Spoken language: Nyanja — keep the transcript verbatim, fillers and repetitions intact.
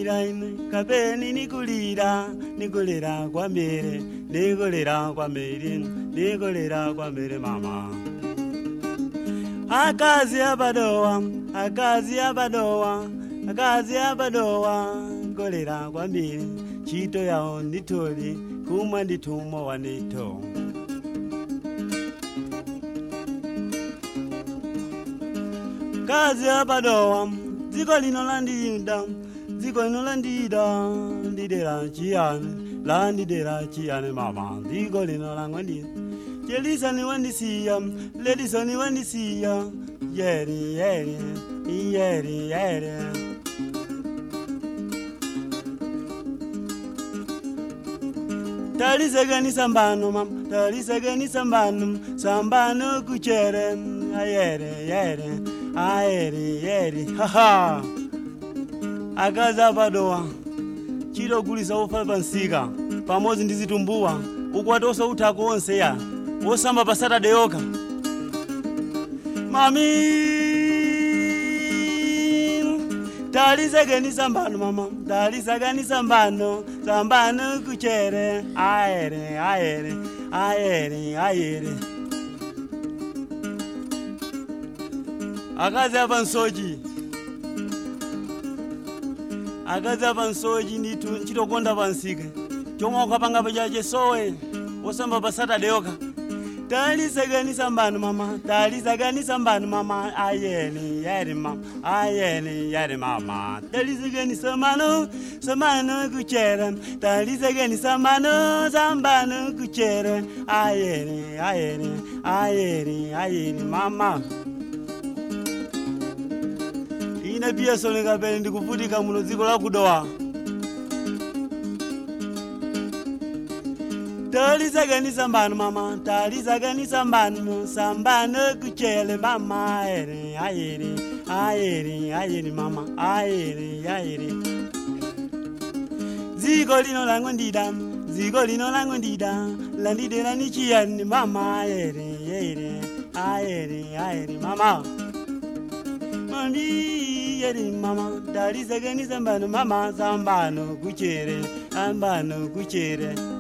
nikulira ine kapeni nikulira nikulira kwa mere nikulira kwa mere nikulira kwa mere mama akazi abadoa akazi abadoa akazi abadoa nikulira kwa mere chito yao nditoli kumwa nditumo wanito kazi abadoa ziko lino landida ziko lino landida ndidera chiane la ndidera chiane mama ziko lino langwandi Jelisa ni wandisiya Ledisa ni wandisiya yeri yeri yeri yeri Talisa gani sambano mam Talisa gani sambano sambano kuchere ayere yere ayere yere haha akaza badoa chiro gulisa ofa pansika pamozi ndizitumbuwa ukwatosa utako onse ya osamba pasata deyoka mami Talisa gani sambano mama Talisa gani sambano sambano kuchere ayere ayere ayere ayere akazi avansoji akazi avansoji nditu nchitokonda pansika chomwe ukapanga pachache sowe osamba pasata deyoka Talisa gani sambano mama Talisa gani sambano mama ayeni yari mama ayeni yari mama Talisa gani sambano sambano kuchere Talisa gani sambano sambano kuchere ayeni ayeni ayeni ayeni mama Ina pia solenga pele ndikufutika muno ziko la kudoa Talisa gani sambano mama Talisa gani sambano sambano kuchele mama ayere ayere ayere ayere mama ayere ayere Ziko lino langu ndida Ziko lino langu ndida Landidera nichiani mama ayere ayere ayere ayere mama Mami yeri mama Talisa gani sambano mama sambano kuchere sambano kuchere